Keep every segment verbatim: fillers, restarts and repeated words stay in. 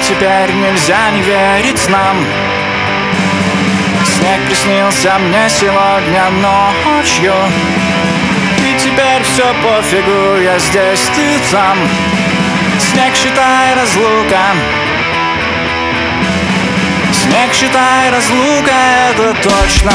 теперь нельзя не верить нам. Снег приснился мне сегодня ночью, и теперь все пофигу, я здесь, ты там. Снег, считай, разлука. Снег, считай, разлука, это точно.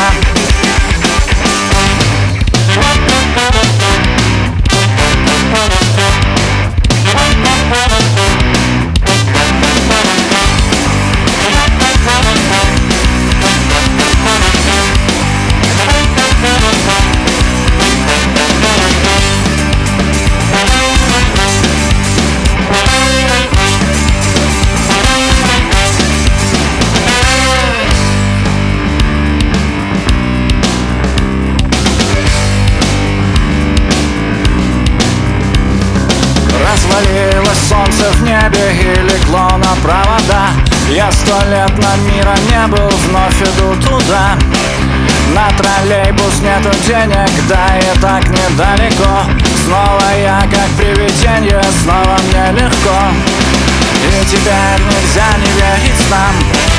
Развалилось солнце в небе и легло на провода. Я сто лет на мира не был, вновь иду туда. На троллейбус нету денег, да и так недалеко. Снова я как привидение, снова мне легко. И теперь нельзя не верить нам.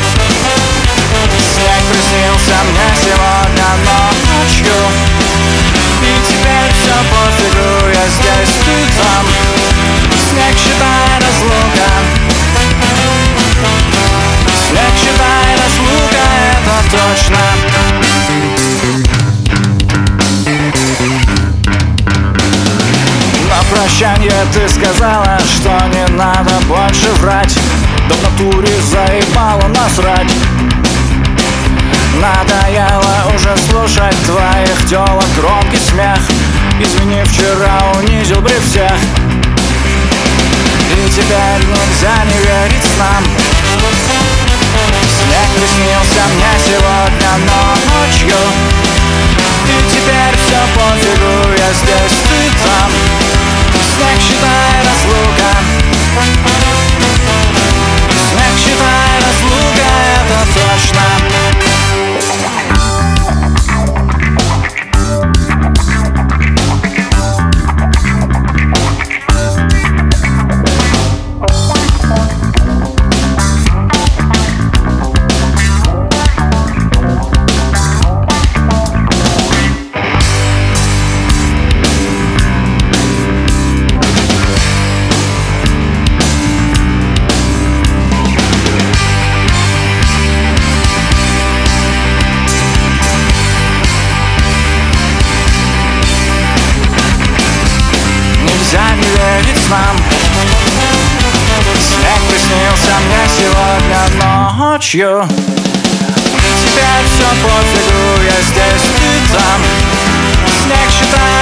Снег приснился мне сегодня ночью, и теперь все пофигу, я здесь, ты там. Снег, считай, разлука. Снег, считай, разлука, это точно. На прощанье ты сказала, что не надо больше врать. Да в натуре заебало насрать. Надоело уже слушать твоих тёлок громкий смех. Извини, вчера унизил при всех. И теперь нельзя не верить нам. Снег приснился мне сегодня ночью, и теперь все пофигу, я здесь, ты там. Снег, считай, разлука. Снег, считай, разлука, это точно. Нельзя не верить нам. Снег приснился мне сегодня ночью, и теперь все пофигу, я здесь, ты там. Снег, считай,